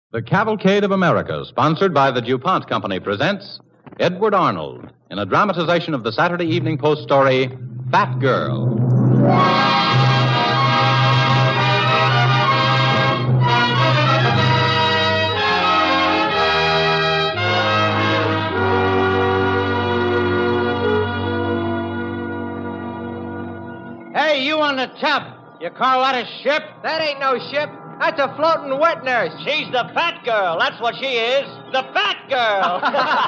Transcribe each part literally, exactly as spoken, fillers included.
The Cavalcade of America, sponsored by the DuPont Company, presents Edward Arnold in a dramatization of the Saturday Evening Post story, Fat Girl. Hey, you on the top. You call that a ship? That ain't no ship. That's a floating wet nurse. She's the fat girl. That's what she is. The fat girl.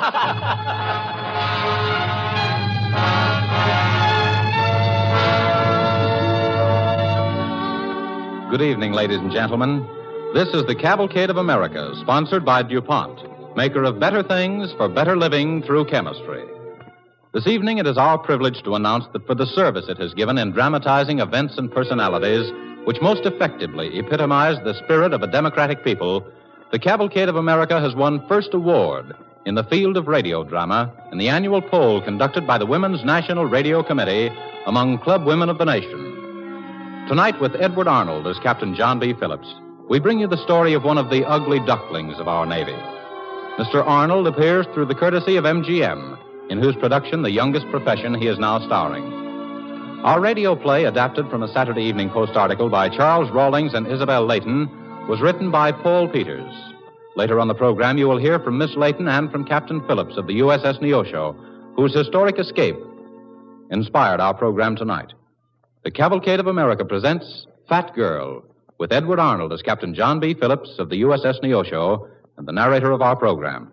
Good evening, ladies and gentlemen. This is the Cavalcade of America, sponsored by DuPont, maker of better things for better living through chemistry. This evening, it is our privilege to announce that for the service it has given in dramatizing events and personalities which most effectively epitomize the spirit of a democratic people, the Cavalcade of America has won first award in the field of radio drama in the annual poll conducted by the Women's National Radio Committee among club women of the nation. Tonight, with Edward Arnold as Captain John B. Phillips, we bring you the story of one of the ugly ducklings of our Navy. Mister Arnold appears through the courtesy of M G M, in whose production, The Youngest Profession, he is now starring. Our radio play, adapted from a Saturday Evening Post article by Charles Rawlings and Isabel Layton, was written by Paul Peters. Later on the program, you will hear from Miss Layton and from Captain Phillips of the U S S Neosho, whose historic escape inspired our program tonight. The Cavalcade of America presents Fat Girl, with Edward Arnold as Captain John B. Phillips of the U S S Neosho and the narrator of our program.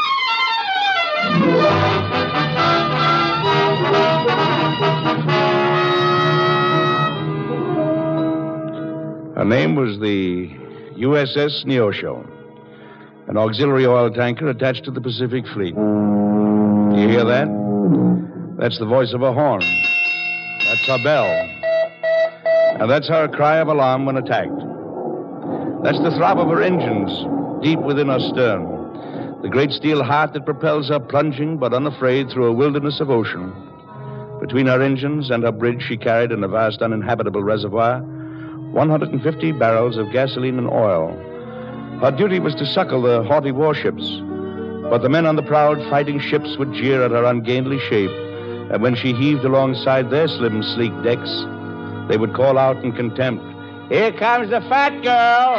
Her name was the U S S Neosho, an auxiliary oil tanker attached to the Pacific Fleet. Do you hear that? That's the voice of a horn. That's her bell. And that's her cry of alarm when attacked. That's the throb of her engines deep within her stern. The great steel heart that propels her plunging but unafraid through a wilderness of ocean. Between her engines and her bridge, she carried in a vast uninhabitable reservoir one hundred fifty barrels of gasoline and oil. Her duty was to succor the haughty warships, but the men on the proud fighting ships would jeer at her ungainly shape, and when she heaved alongside their slim, sleek decks, they would call out in contempt, "Here comes the fat girl!"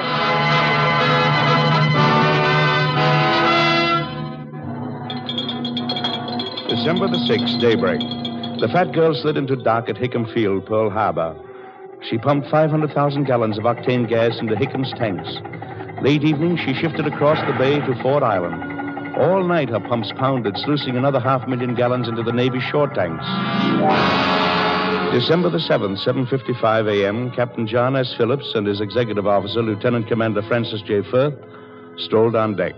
December the sixth, daybreak. The fat girl slid into dock at Hickam Field, Pearl Harbor. She pumped five hundred thousand gallons of octane gas into Hickham's tanks. Late evening, she shifted across the bay to Ford Island. All night, her pumps pounded, sluicing another half million gallons into the Navy shore tanks. December the seventh, seven fifty-five a.m., Captain John S. Phillips and his executive officer, Lieutenant Commander Francis J. Firth, strolled on deck.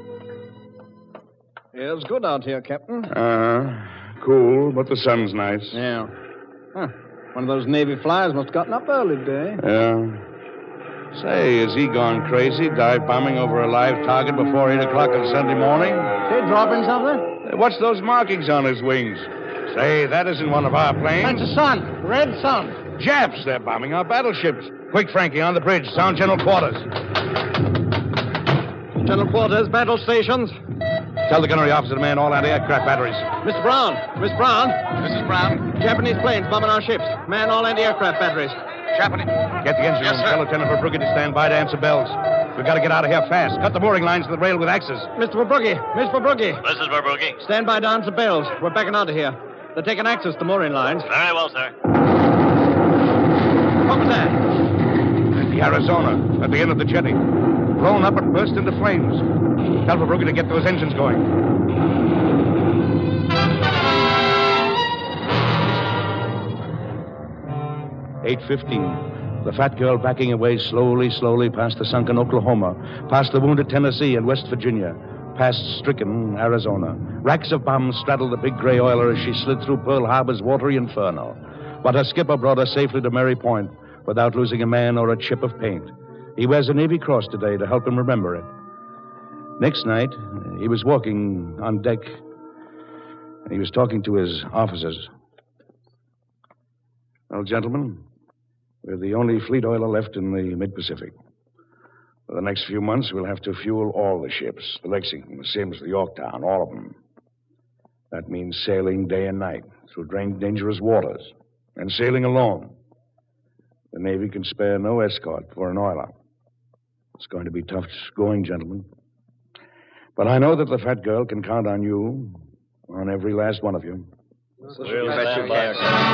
Yeah, it's good out here, Captain. Uh-huh. Cool, but the sun's nice. Yeah. Huh. One of those Navy flyers must have gotten up early today. Yeah. Say, is he gone crazy, dive bombing over a live target before eight o'clock on Sunday morning? They dropping something? Hey, what's those markings on his wings? Say, that isn't one of our planes. That's the sun. Red sun. Japs, they're bombing our battleships. Quick, Frankie, on the bridge. Sound general quarters. General quarters, battle stations. Tell the gunnery officer to man all anti-aircraft batteries. Mister Brown. Miss Brown. Missus Brown. Japanese planes bombing our ships. Man all anti-aircraft batteries. Japanese. Get the engine Yes, room. sir. Tell Lieutenant Verbrugge to stand by to answer bells. We've got to get out of here fast. Cut the mooring lines to the rail with axes. Mister Verbrugge. Miss Verbrugge. Missus Verbrugge. Stand by to answer bells. We're backing out of here. They're taking access to mooring lines. Very well, sir. What was that? The Arizona, at the end of the jetty. Blown up and burst into flames. Tell Verbrugge to get those engines going. eight fifteen. The fat girl backing away slowly, slowly past the sunken Oklahoma, past the wounded Tennessee and West Virginia, past stricken Arizona. Racks of bombs straddled the big gray oiler as she slid through Pearl Harbor's watery inferno. But her skipper brought her safely to Mary Point without losing a man or a chip of paint. He wears a Navy Cross today to help him remember it. Next night, he was walking on deck, and he was talking to his officers. Well, gentlemen, we're the only fleet oiler left in the mid-Pacific. For the next few months, we'll have to fuel all the ships. The Lexington, the Sims, the Yorktown, all of them. That means sailing day and night through dangerous waters and sailing alone. The Navy can spare no escort for an oiler. It's going to be tough going, gentlemen. But I know that the fat girl can count on you, on every last one of you. We'll bet you can.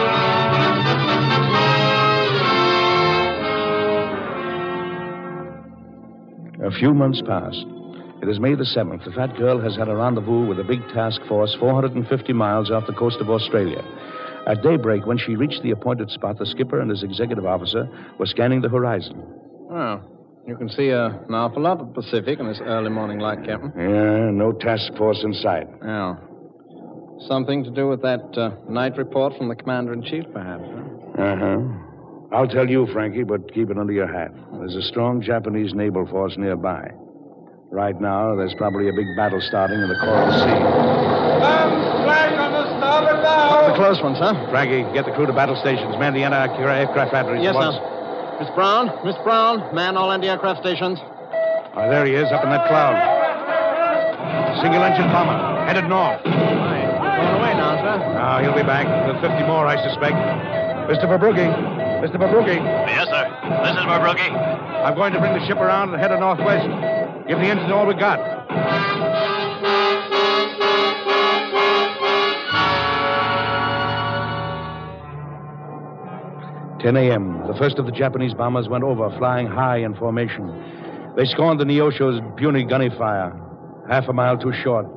A few months passed. It is May the seventh. The fat girl has had a rendezvous with a big task force four hundred fifty miles off the coast of Australia. At daybreak, when she reached the appointed spot, the skipper and his executive officer were scanning the horizon. Oh, you can see uh, an awful lot of the Pacific in this early morning light, Captain. Yeah, no task force in sight. Yeah. Something to do with that uh, night report from the commander-in-chief, perhaps, huh? Uh-huh. I'll tell you, Frankie, but keep it under your hat. There's a strong Japanese naval force nearby. Right now, there's probably a big battle starting in the Coral Sea. Guns flash on the starboard bow. The close ones, huh? Frankie, get the crew to battle stations. Man the anti-aircraft batteries. Yes, once. sir. Miss Brown, Miss Brown, man all anti-aircraft stations. Oh, there he is, up in that cloud. Single-engine bomber, headed north. Right. Going away now, sir. Now, he'll be back with fifty more, I suspect. Mister Verbrugghe. Mister Verbrugghe. Yes, sir. This is Verbrugghe. I'm going to bring the ship around and head her northwest. Give the engine all we got. ten a.m. The first of the Japanese bombers went over, flying high in formation. They scorned the Neosho's puny gunny fire, half a mile too short.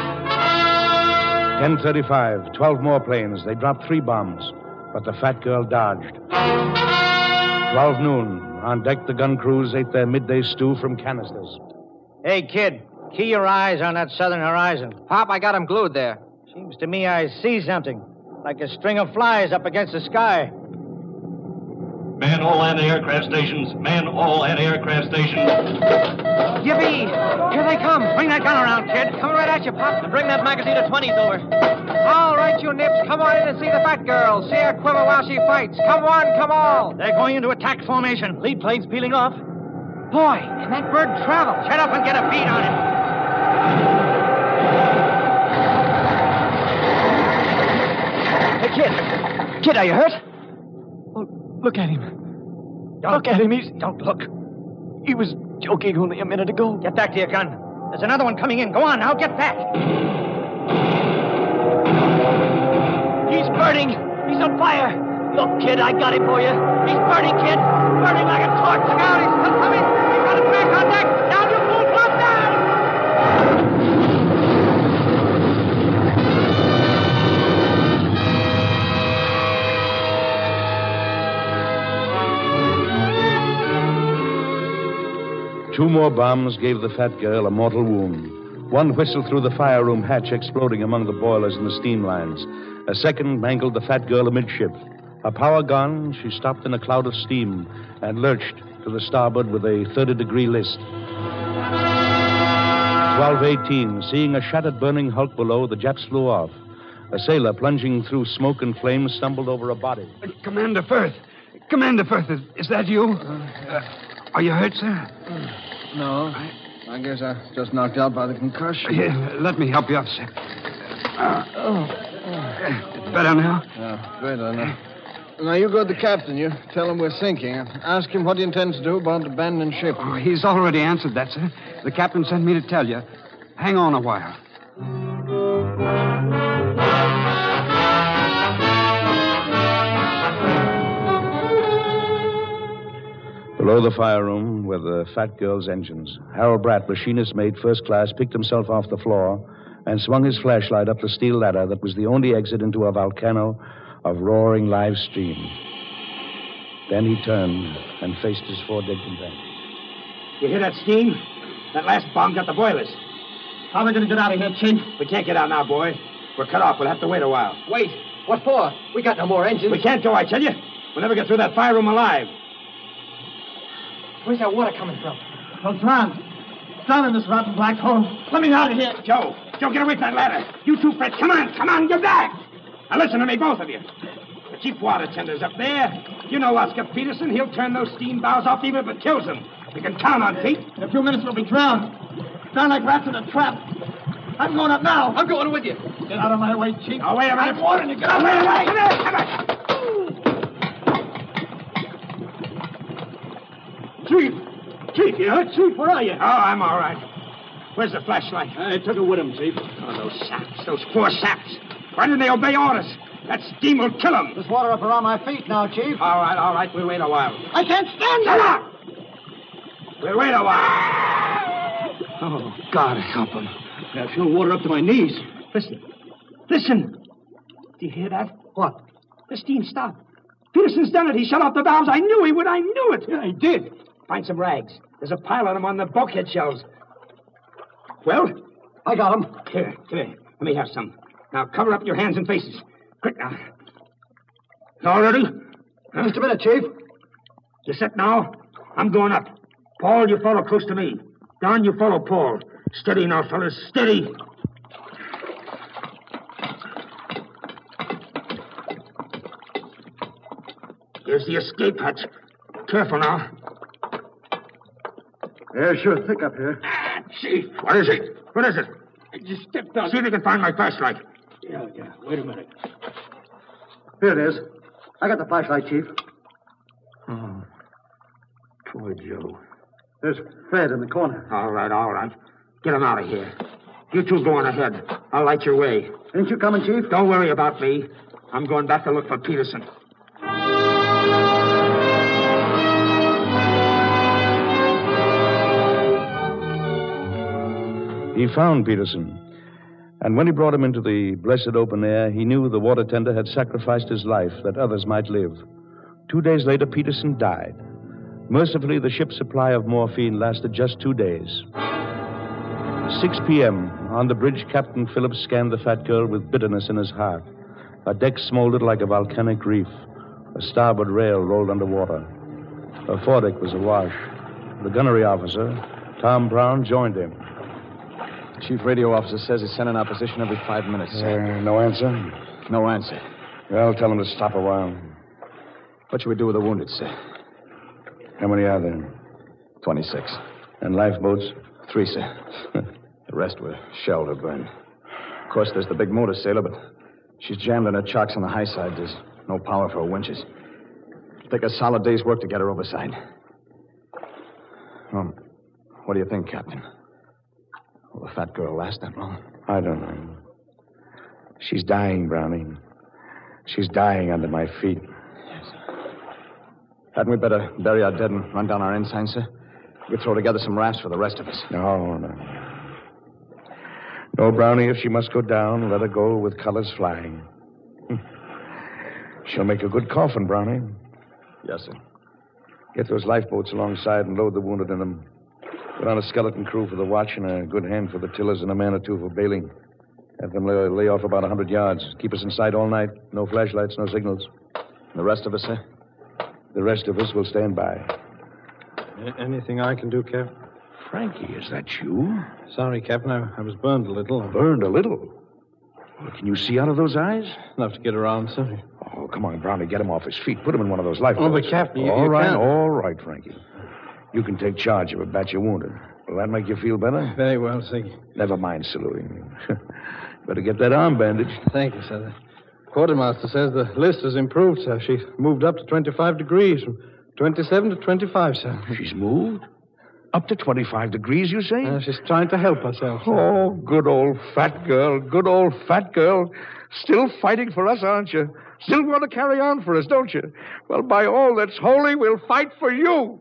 ten thirty-five, twelve more planes. They dropped three bombs, but the fat girl dodged. twelve noon. On deck, the gun crews ate their midday stew from canisters. Hey, kid, key your eyes on that southern horizon. Pop, I got him glued there. Seems to me I see something, like a string of flies up against the sky. Man all anti-aircraft stations. Man all anti-aircraft stations. Yippee! Here they come. Bring that gun around, kid. Coming right at you, Pop. And bring that magazine of twenties over. All right, you nips. Come on in and see the fat girl. See her quiver while she fights. Come on, come on. They're going into attack formation. Lead plane's peeling off. Boy, can that bird travel? Shut up and get a beat on him. Hey, kid. Kid, are you hurt? Oh, look at him. Don't, look at him. He's... Don't look. He was joking only a minute ago. Get back to your gun. There's another one coming in. Go on now, get back. He's burning. He's on fire. Look, kid, I got him for you. He's burning, kid. Burning like a torch. Look out, he's still coming. He's got his back on deck. Down, you fool, drop down. Two more bombs gave the fat girl a mortal wound. One whistled through the fire room hatch, exploding among the boilers and the steam lines. A second mangled the fat girl amidship. Her power gone, she stopped in a cloud of steam and lurched to the starboard with a thirty-degree list. twelve eighteen. Seeing a shattered burning hulk below, the Japs flew off. A sailor, plunging through smoke and flames, stumbled over a body. Commander Firth. Commander Firth, is, is that you? Uh, are you hurt, sir? No. I guess I just knocked out by the concussion. Yeah, let me help you up, sir. Uh, oh. It's better now? Yeah, better now. Now, you go to the captain. You tell him we're sinking. Ask him what he intends to do about abandoning ship. Oh, he's already answered that, sir. The captain sent me to tell you. Hang on a while. Below the fire room were the fat girl's engines. Harold Bratt, machinist mate first class, picked himself off the floor and swung his flashlight up the steel ladder that was the only exit into a volcano of roaring live steam. Then he turned and faced his four dead companions. You hear that steam? That last bomb got the boilers. How are we going to get out of here, Chin? We can't get out now, boy. We're cut off. We'll have to wait a while. Wait. What for? We got no more engines. We can't go, I tell you. We'll never get through that fire room alive. Where's that water coming from? From France. It's down in this rotten black hole. Let me out of here. Joe. Joe, get away from that ladder. You two, Fred. Come on. Come on. Get back. Now, listen to me, both of you. The chief water tender's up there. You know Oscar Peterson. He'll turn those steam bows off even if it kills him. You can count on Pete. In a few minutes, we'll be drowned. Drowned like rats in a trap. I'm going up now. I'm going with you. Get out of my way, Chief. Oh, wait a minute. I'm warning you. Get out of my way. Come here, come here. Chief! Chief, you hurt? Chief, where are you? Oh, I'm all right. Where's the flashlight? I took it with him, Chief. Oh, those saps, those poor saps. Why didn't they obey orders? That steam will kill them. There's water up around my feet now, Chief. All right, all right. We'll wait a while. I can't stand Shut it. up! We'll wait a while. Oh, God, help him. I feel water up to my knees. Listen. Listen. Do you hear that? What? The steam stopped. Peterson's done it. He shut off the valves. I knew he would. I knew it. Yeah, he did. Find some rags. There's a pile of them on the bulkhead shelves. Well? I got him. Here, here. Let me have some. Now cover up your hands and faces. Quick now. All ready? Huh? Just a minute, Chief. You set now? I'm going up. Paul, you follow close to me. Don, you follow Paul. Steady now, fellas. Steady. Here's the escape hatch. Careful now. Air's sure thick up here. Ah, Chief. What is it? What is it? I just stepped on See if you can find my flashlight. Yeah, yeah. Wait a minute. Here it is. I got the flashlight, Chief. Oh, poor Joe. There's Fred in the corner. All right, all right. Get him out of here. You two go on ahead. I'll light your way. Ain't you coming, Chief? Don't worry about me. I'm going back to look for Peterson. He found Peterson. And when he brought him into the blessed open air, he knew the water tender had sacrificed his life that others might live. Two days later, Peterson died. Mercifully, the ship's supply of morphine lasted just two days. six p.m. On the bridge, Captain Phillips scanned the fat girl with bitterness in his heart. Her deck smoldered like a volcanic reef. A starboard rail rolled underwater. Her foredeck was awash. The gunnery officer, Tom Brown, joined him. The chief radio officer says he's sending our position every five minutes. Uh, no answer? No answer. Well, tell him to stop a while. What should we do with the wounded, sir? How many are there? twenty-six. And lifeboats? Three, sir. The rest were shelled or burned. Of course, there's the big motor sailor, but she's jammed in her chocks on the high side. There's no power for her winches. It'll take a solid day's work to get her overside. Well, what do you think, Captain? Will the fat girl last that long? I don't know. She's dying, Brownie. She's dying under my feet. Yes. Hadn't we better bury our dead and run down our ensign, sir? We could throw together some rafts for the rest of us. No, no. No, Brownie, if she must go down, let her go with colors flying. She'll make a good coffin, Brownie. Yes, sir. Get those lifeboats alongside and load the wounded in them. Put on a skeleton crew for the watch and a good hand for the tillers and a man or two for bailing. Have them lay, lay off about a hundred yards. Keep us in sight all night. No flashlights, no signals. The rest of us, sir? The rest of us will stand by. Anything I can do, Cap? Frankie, is that you? Sorry, Captain. I, I was burned a little. Burned a little? Well, can you see out of those eyes? Enough to get around, sir. Oh, come on, Brownie. Get him off his feet. Put him in one of those lifeboats. Oh, but, Captain, you, all you right, can't. all right, Frankie. You can take charge of a batch of wounded. Will that make you feel better? Very well, thank you. Never mind saluting. Better get that arm bandaged. Thank you, sir. The quartermaster says the list has improved, sir. She's moved up to twenty-five degrees, from twenty-seven to twenty-five, sir. She's moved? Up to twenty-five degrees, you say? Uh, she's trying to help herself, sir. Oh, good old fat girl. Good old fat girl. Still fighting for us, aren't you? Still want to carry on for us, don't you? Well, by all that's holy, we'll fight for you.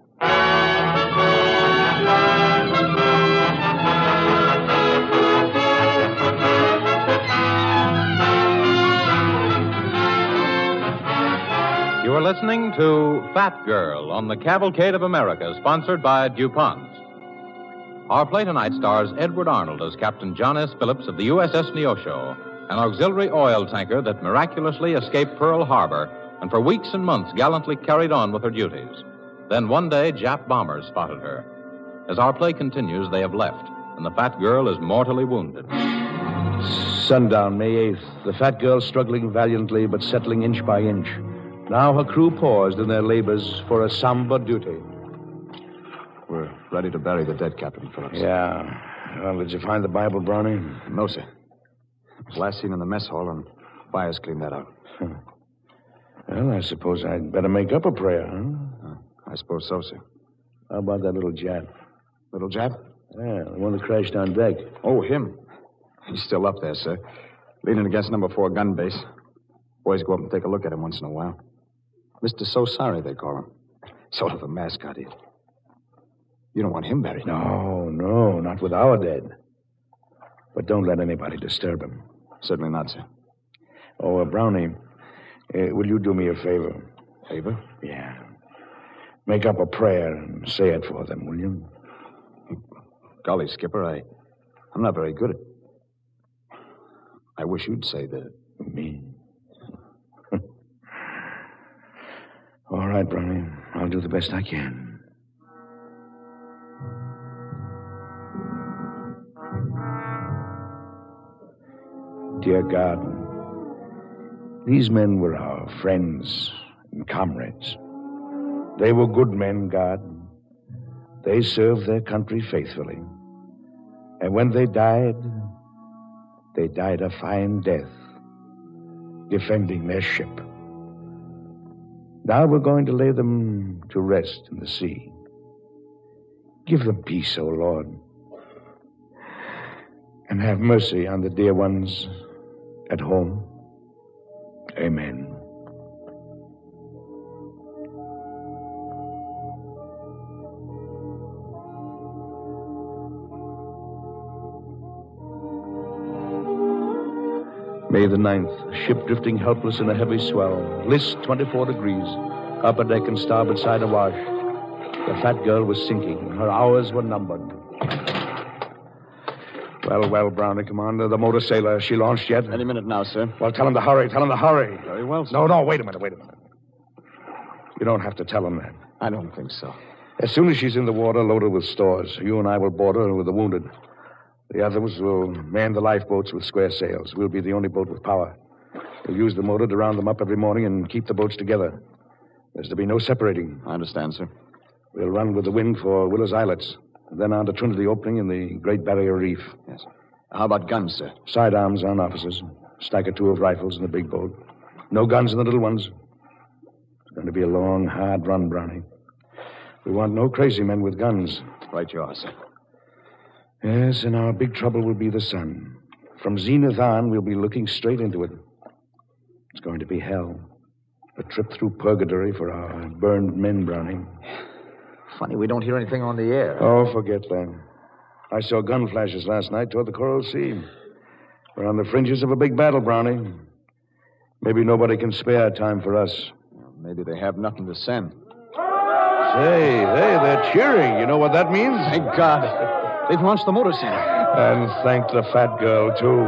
You are listening to Fat Girl on the Cavalcade of America, sponsored by DuPont. Our play tonight stars Edward Arnold as Captain John S. Phillips of the U S S Neosho, an auxiliary oil tanker that miraculously escaped Pearl Harbor and for weeks and months gallantly carried on with her duties. Then one day, Jap bombers spotted her. As our play continues, they have left, and the fat girl is mortally wounded. Sundown, May eighth. The fat girl struggling valiantly, but settling inch by inch. Now her crew paused in their labors for a somber duty. We're ready to bury the dead, Captain Phillips. Yeah. Well, did you find the Bible, Brownie? No, sir. It was last seen in the mess hall, and Byers cleaned that out. Well, I suppose I'd better make up a prayer, huh? Uh, I suppose so, sir. How about that little Jap? Little Jap? Yeah, the one that crashed on deck. Oh, him. He's still up there, sir. Leaning against number four gun base. Boys go up and take a look at him once in a while. Mister So Sorry, they call him. Sort of a mascot. He... You don't want him buried. No, no, not with our dead. But don't let anybody disturb him. Certainly not, sir. Oh, uh, Brownie, uh, will you do me a favor? Favor? Yeah. Make up a prayer and say it for them, will you? Golly, Skipper, I, I'm not very good at... I wish you'd say that. Me? All right, Brownie. I'll do the best I can. Dear God, these men were our friends and comrades. They were good men, God. They served their country faithfully. And when they died, they died a fine death, defending their ship. Now we're going to lay them to rest in the sea. Give them peace, O Lord. And have mercy on the dear ones at home. Amen. May the ninth, ship drifting helpless in a heavy swell. List twenty-four degrees. Upper deck and starboard side awash. The fat girl was sinking. Her hours were numbered. Well, well, Brownie, Commander. The motor sailor. She launched yet? Any minute now, sir. Well, tell him to hurry. Tell him to hurry. Very well, sir. No, no, wait a minute, wait a minute. You don't have to tell him that. I don't think so. As soon as she's in the water, load her with stores. You and I will board her with the wounded. The others will man the lifeboats with square sails. We'll be the only boat with power. We'll use the motor to round them up every morning and keep the boats together. There's to be no separating. I understand, sir. We'll run with the wind for Willer's Islets, and then on to Trinity Opening in the Great Barrier Reef. Yes. How about guns, sir? Sidearms on officers. Stack or two of rifles in the big boat. No guns in the little ones. It's going to be a long, hard run, Brownie. We want no crazy men with guns. Right you are, sir. Yes, and our big trouble will be the sun. From zenith on, we'll be looking straight into it. It's going to be hell. A trip through purgatory for our burned men, Brownie. Funny we don't hear anything on the air. Oh, forget that. I saw gun flashes last night toward the Coral Sea. We're on the fringes of a big battle, Brownie. Maybe nobody can spare time for us. Well, maybe they have nothing to send. Say, hey, they're cheering. You know what that means? Thank God. They've launched the motor sailor. And thank the fat girl, too.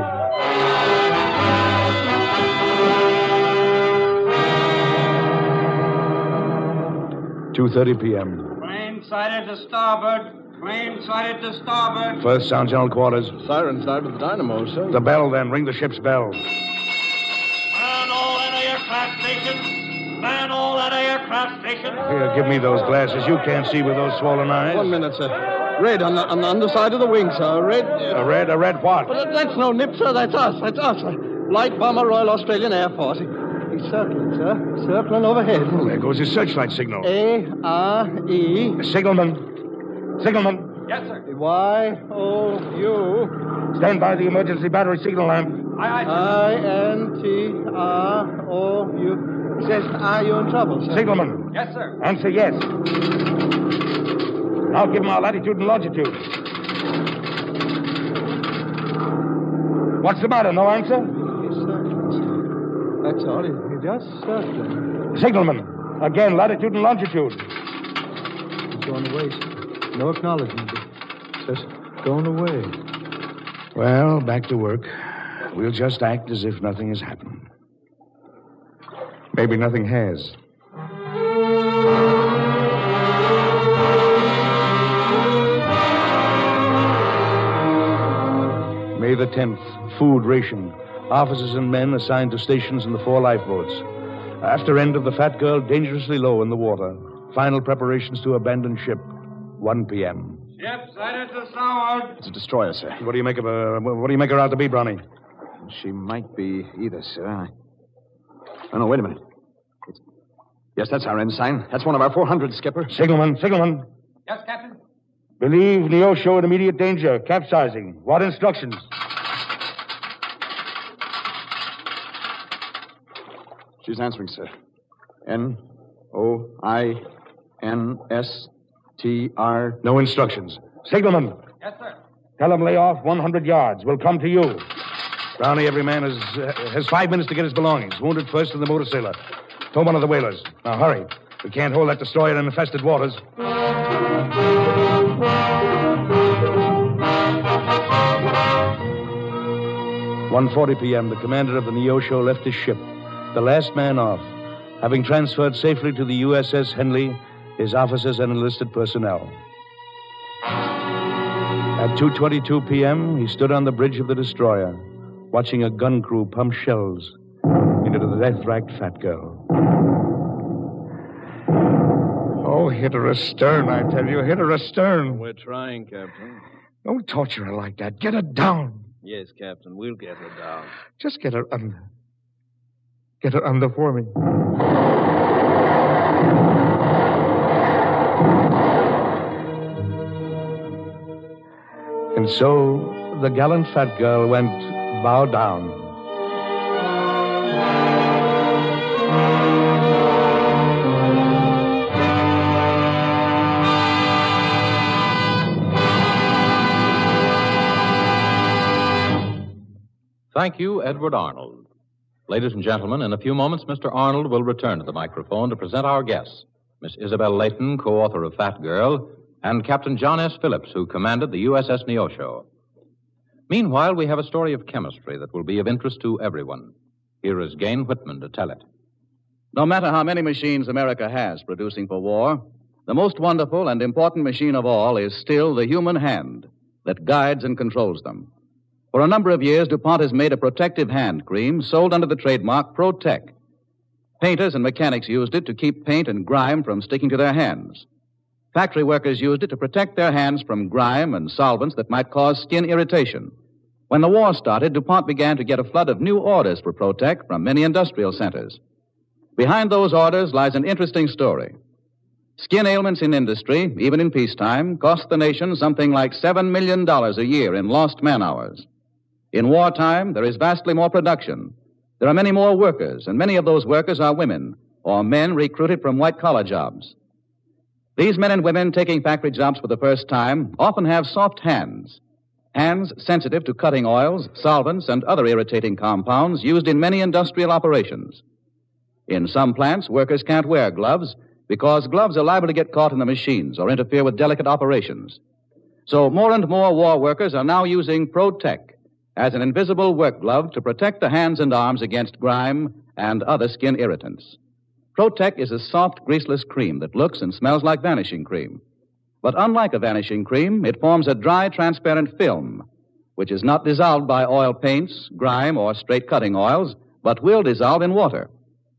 two thirty p.m. Flame sighted to starboard. Flame sighted to starboard. First sound general quarters. Siren started the dynamos, sir. The bell, then. Ring the ship's bell. Man all at aircraft station. Man all at aircraft station. Here, give me those glasses. You can't see with those swollen eyes. One minute, sir. Red on the, on the underside of the wing, sir. Red. Uh... A red? A red what? But that's no nip, sir. That's us. That's us. Light bomber, Royal Australian Air Force. He's circling, sir. Circling overhead. Oh, there goes his searchlight signal. A R E. Signalman. Signalman. Yes, sir. Y O U. Stand by the emergency battery signal lamp. Aye, aye, sir. I N T R O U. He says, are you in trouble, sir? Signalman. Yes, sir. Answer yes. Now give him our latitude and longitude. What's the matter? No answer? He's circling, sir. That's all. He, he just circling. Signalman. Again, latitude and longitude. He's going away, sir. No acknowledgement. Just going away. Well, back to work. We'll just act as if nothing has happened. Maybe nothing has. May the tenth, food ration. Officers and men assigned to stations in the four lifeboats. After end of the fat girl dangerously low in the water. Final preparations to abandon ship. one p.m. Ship sighted to starboard. It's a destroyer, sir. What do you make of her? What do you make her out to be, Brownie? She might be either, sir. I... Oh, no, wait a minute. It's... Yes, that's our ensign. That's one of our four hundred, Skipper. Signalman, signalman. Yes, Captain? Believe Neosho in immediate danger. Capsizing. What instructions? She's answering, sir. N O I N S T R. No instructions. Signalman. Yes, sir. Tell them lay off one hundred yards. We'll come to you. Brownie, every man has uh, has five minutes to get his belongings. Wounded first in the motor sailor. Tow one of the whalers. Now, hurry. We can't hold that destroyer in infested waters. one forty p.m., the commander of the Neosho left his ship, the last man off, having transferred safely to the U S S Henley his officers and enlisted personnel. At two twenty-two p.m., he stood on the bridge of the destroyer, watching a gun crew pump shells into the death-racked fat girl. Oh, hit her astern, I tell you. Hit her astern. We're trying, Captain. Don't torture her like that. Get her down. Yes, Captain. We'll get her down. Just get her under. Get her under for me. And so the gallant fat girl went bow down. Thank you, Edward Arnold. Ladies and gentlemen, in a few moments, Mister Arnold will return to the microphone to present our guests, Miss Isabel Layton, co-author of Fat Girl, and Captain John S. Phillips, who commanded the U S S Neosho. Meanwhile, we have a story of chemistry that will be of interest to everyone. Here is Gain Whitman to tell it. No matter how many machines America has producing for war, the most wonderful and important machine of all is still the human hand that guides and controls them. For a number of years, DuPont has made a protective hand cream sold under the trademark Protec. Painters and mechanics used it to keep paint and grime from sticking to their hands. Factory workers used it to protect their hands from grime and solvents that might cause skin irritation. When the war started, DuPont began to get a flood of new orders for Protec from many industrial centers. Behind those orders lies an interesting story. Skin ailments in industry, even in peacetime, cost the nation something like seven million dollars a year in lost man-hours. In wartime, there is vastly more production. There are many more workers, and many of those workers are women or men recruited from white-collar jobs. These men and women taking factory jobs for the first time often have soft hands, hands sensitive to cutting oils, solvents, and other irritating compounds used in many industrial operations. In some plants, workers can't wear gloves because gloves are liable to get caught in the machines or interfere with delicate operations. So more and more war workers are now using Protec as an invisible work glove to protect the hands and arms against grime and other skin irritants. Protec is a soft, greaseless cream that looks and smells like vanishing cream. But unlike a vanishing cream, it forms a dry, transparent film, which is not dissolved by oil paints, grime, or straight cutting oils, but will dissolve in water.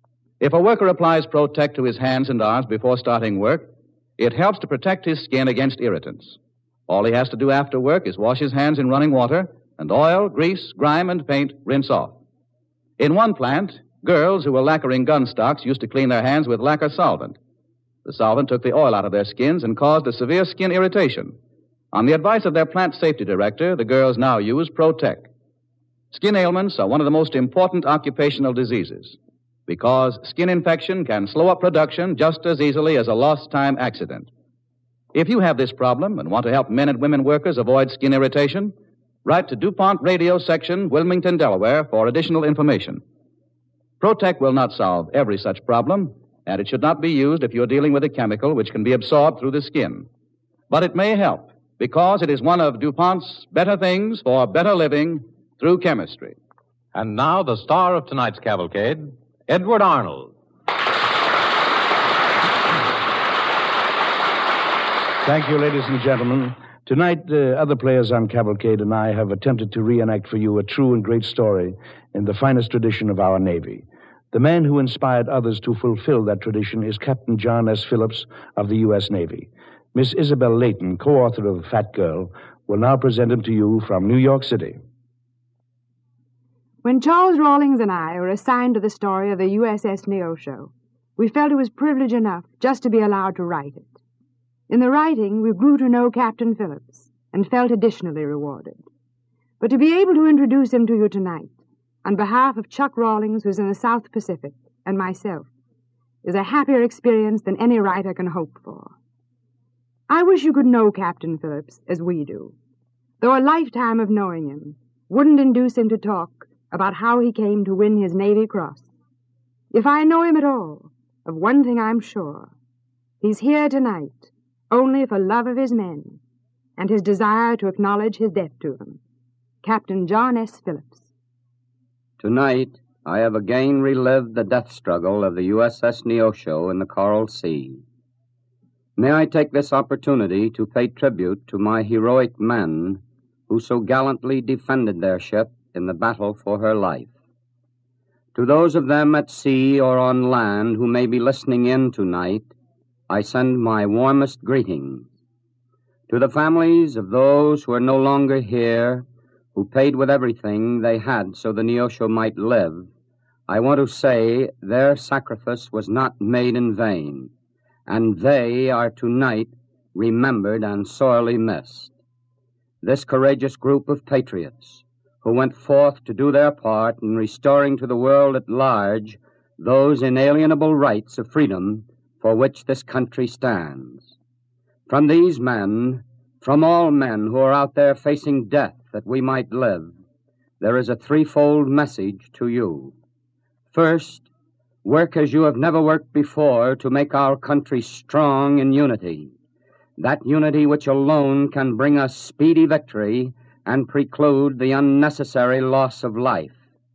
If a worker applies Protec to his hands and arms before starting work, it helps to protect his skin against irritants. All he has to do after work is wash his hands in running water, and oil, grease, grime, and paint rinse off. In one plant, girls who were lacquering gun stocks used to clean their hands with lacquer solvent. The solvent took the oil out of their skins and caused a severe skin irritation. On the advice of their plant safety director, the girls now use Protec. Skin ailments are one of the most important occupational diseases because skin infection can slow up production just as easily as a lost time accident. If you have this problem and want to help men and women workers avoid skin irritation, write to DuPont Radio Section, Wilmington, Delaware, for additional information. Protec will not solve every such problem, and it should not be used if you're dealing with a chemical which can be absorbed through the skin. But it may help because it is one of DuPont's better things for better living through chemistry. And now the star of tonight's cavalcade, Edward Arnold. Thank you, ladies and gentlemen. Tonight, uh, other players on Cavalcade and I have attempted to reenact for you a true and great story in the finest tradition of our Navy. The man who inspired others to fulfill that tradition is Captain John S. Phillips of the U S Navy. Miss Isabel Layton, co-author of Fat Girl, will now present him to you from New York City. When Charles Rawlings and I were assigned to the story of the U S S Neosho, we felt it was privilege enough just to be allowed to write it. In the writing, we grew to know Captain Phillips and felt additionally rewarded. But to be able to introduce him to you tonight, on behalf of Chuck Rawlings, who's in the South Pacific, and myself, is a happier experience than any writer can hope for. I wish you could know Captain Phillips as we do, though a lifetime of knowing him wouldn't induce him to talk about how he came to win his Navy Cross. If I know him at all, of one thing I'm sure. He's here tonight only for love of his men and his desire to acknowledge his debt to them. Captain John S. Phillips. Tonight, I have again relived the death struggle of the U S S Neosho in the Coral Sea. May I take this opportunity to pay tribute to my heroic men who so gallantly defended their ship in the battle for her life. To those of them at sea or on land who may be listening in tonight, I send my warmest greetings. To the families of those who are no longer here, who paid with everything they had so the Neosho might live, I want to say their sacrifice was not made in vain, and they are tonight remembered and sorely missed. This courageous group of patriots, who went forth to do their part in restoring to the world at large those inalienable rights of freedom for which this country stands. From these men, from all men who are out there facing death that we might live, there is a threefold message to you. First, work as you have never worked before to make our country strong in unity, that unity which alone can bring us speedy victory and preclude the unnecessary loss of life.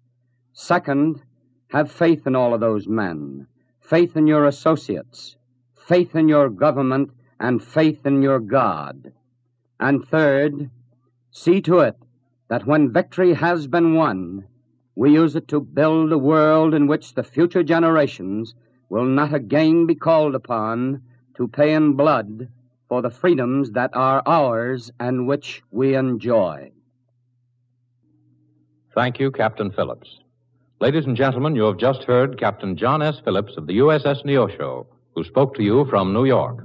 Second, have faith in all of those men, faith in your associates, faith in your government, and faith in your God. And third, see to it that when victory has been won, we use it to build a world in which the future generations will not again be called upon to pay in blood for the freedoms that are ours and which we enjoy. Thank you, Captain Phillips. Ladies and gentlemen, you have just heard Captain John S. Phillips of the U S S Neosho, who spoke to you from New York.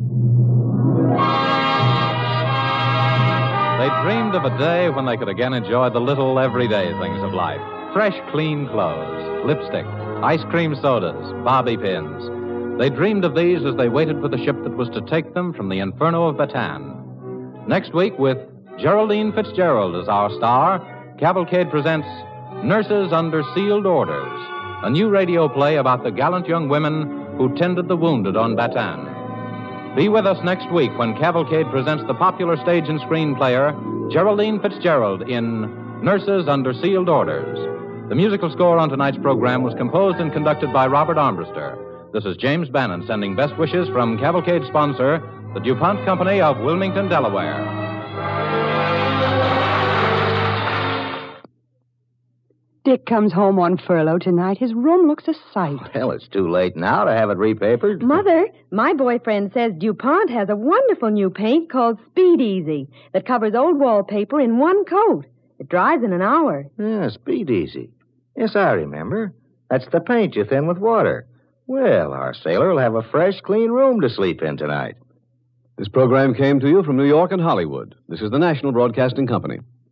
They dreamed of a day when they could again enjoy the little everyday things of life. Fresh, clean clothes, lipstick, ice cream sodas, bobby pins. They dreamed of these as they waited for the ship that was to take them from the inferno of Bataan. Next week, with Geraldine Fitzgerald as our star, Cavalcade presents Nurses Under Sealed Orders, a new radio play about the gallant young women who tended the wounded on Bataan. Be with us next week when Cavalcade presents the popular stage and screen player Geraldine Fitzgerald in Nurses Under Sealed Orders. The musical score on tonight's program was composed and conducted by Robert Armbruster. This is James Bannon sending best wishes from Cavalcade's sponsor, the DuPont Company of Wilmington, Delaware. Dick comes home on furlough tonight. His room looks a sight. Well, it's too late now to have it repapered. Mother, my boyfriend says DuPont has a wonderful new paint called Speed Easy that covers old wallpaper in one coat. It dries in an hour. Yeah, Speed Easy. Yes, I remember. That's the paint you thin with water. Well, our sailor will have a fresh, clean room to sleep in tonight. This program came to you from New York and Hollywood. This is the National Broadcasting Company.